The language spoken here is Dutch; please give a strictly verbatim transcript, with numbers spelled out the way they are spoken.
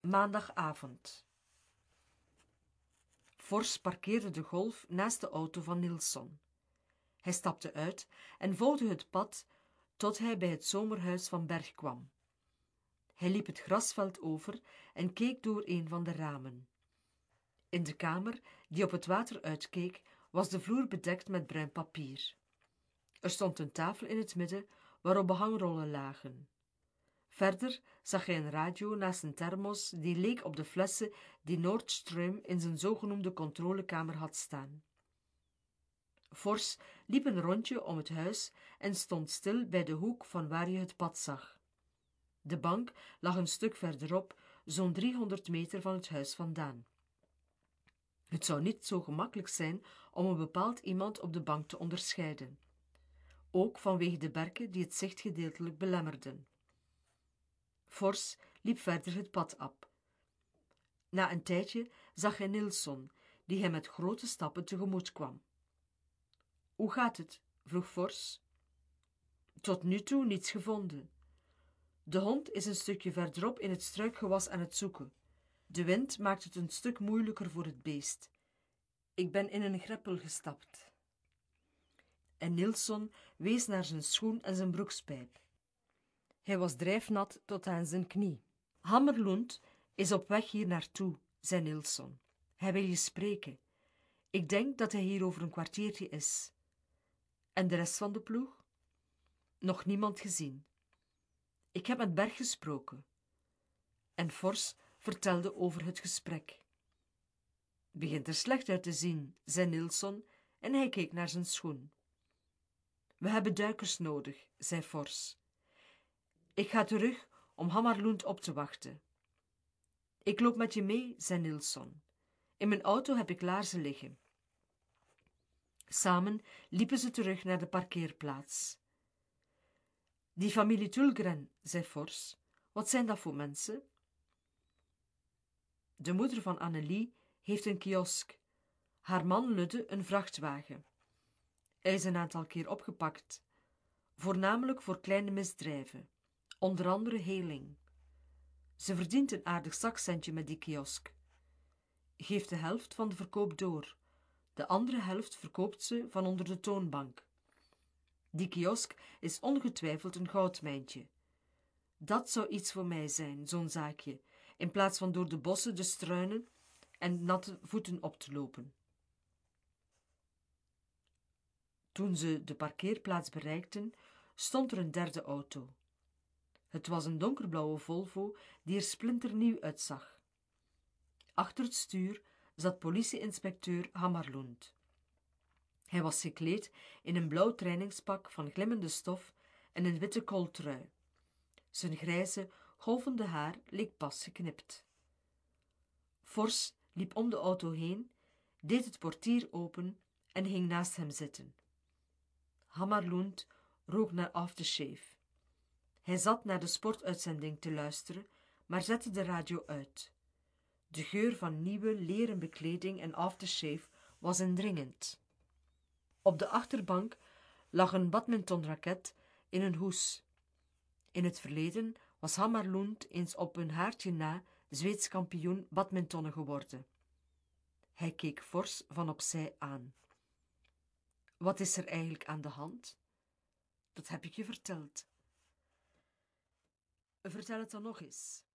Maandagavond. Fors parkeerde de Golf naast de auto van Nilsson. Hij stapte uit en volgde het pad tot hij bij het zomerhuis van Berg kwam. Hij liep het grasveld over en keek door een van de ramen. In de kamer, die op het water uitkeek, was de vloer bedekt met bruin papier. Er stond een tafel in het midden, waarop behangrollen lagen. Verder zag hij een radio naast een thermos die leek op de flessen die Nordström in zijn zogenoemde controlekamer had staan. Fors liep een rondje om het huis en stond stil bij de hoek van waar je het pad zag. De bank lag een stuk verderop, zo'n driehonderd meter van het huis vandaan. Het zou niet zo gemakkelijk zijn om een bepaald iemand op de bank te onderscheiden. Ook vanwege de berken die het zicht gedeeltelijk belemmerden. Fors liep verder het pad op. Na een tijdje zag hij Nilsson, die hem met grote stappen tegemoet kwam. Hoe gaat het? Vroeg Fors. Tot nu toe niets gevonden. De hond is een stukje verderop in het struikgewas aan het zoeken. De wind maakt het een stuk moeilijker voor het beest. Ik ben in een greppel gestapt. En Nilsson wees naar zijn schoen en zijn broekspijp. Hij was drijfnat tot aan zijn knie. Hammerlund is op weg hier naartoe, zei Nilsson. Hij wil je spreken. Ik denk dat hij hier over een kwartiertje is. En de rest van de ploeg? Nog niemand gezien. Ik heb met Berg gesproken. En Fors vertelde over het gesprek. Begint er slecht uit te zien, zei Nilsson en hij keek naar zijn schoen. We hebben duikers nodig, zei Fors. Ik ga terug om Hammarlund op te wachten. Ik loop met je mee, zei Nilsson. In mijn auto heb ik laarzen liggen. Samen liepen ze terug naar de parkeerplaats. Die familie Tulgren, zei Fors. Wat zijn dat voor mensen? De moeder van Annelie heeft een kiosk. Haar man Ludde een vrachtwagen. Hij is een aantal keer opgepakt. Voornamelijk voor kleine misdrijven. Onder andere heling. Ze verdient een aardig zakcentje met die kiosk. Geeft de helft van de verkoop door. De andere helft verkoopt ze van onder de toonbank. Die kiosk is ongetwijfeld een goudmijntje. Dat zou iets voor mij zijn, zo'n zaakje, in plaats van door de bossen te struinen en natte voeten op te lopen. Toen ze de parkeerplaats bereikten, stond er een derde auto. Het was een donkerblauwe Volvo die er splinternieuw uitzag. Achter het stuur zat politie-inspecteur Hammarlund. Hij was gekleed in een blauw trainingspak van glimmende stof en een witte kooltrui. Zijn grijze, golvende haar leek pas geknipt. Fors liep om de auto heen, deed het portier open en ging naast hem zitten. Hammarlund rook naar aftershave. Hij zat naar de sportuitzending te luisteren, maar zette de radio uit. De geur van nieuwe leren bekleding en aftershave was indringend. Op de achterbank lag een badmintonraket in een hoes. In het verleden was Hammarlund eens op een haartje na Zweeds kampioen badmintonnen geworden. Hij keek Fors van opzij aan. Wat is er eigenlijk aan de hand? Dat heb ik je verteld. Vertel het dan nog eens.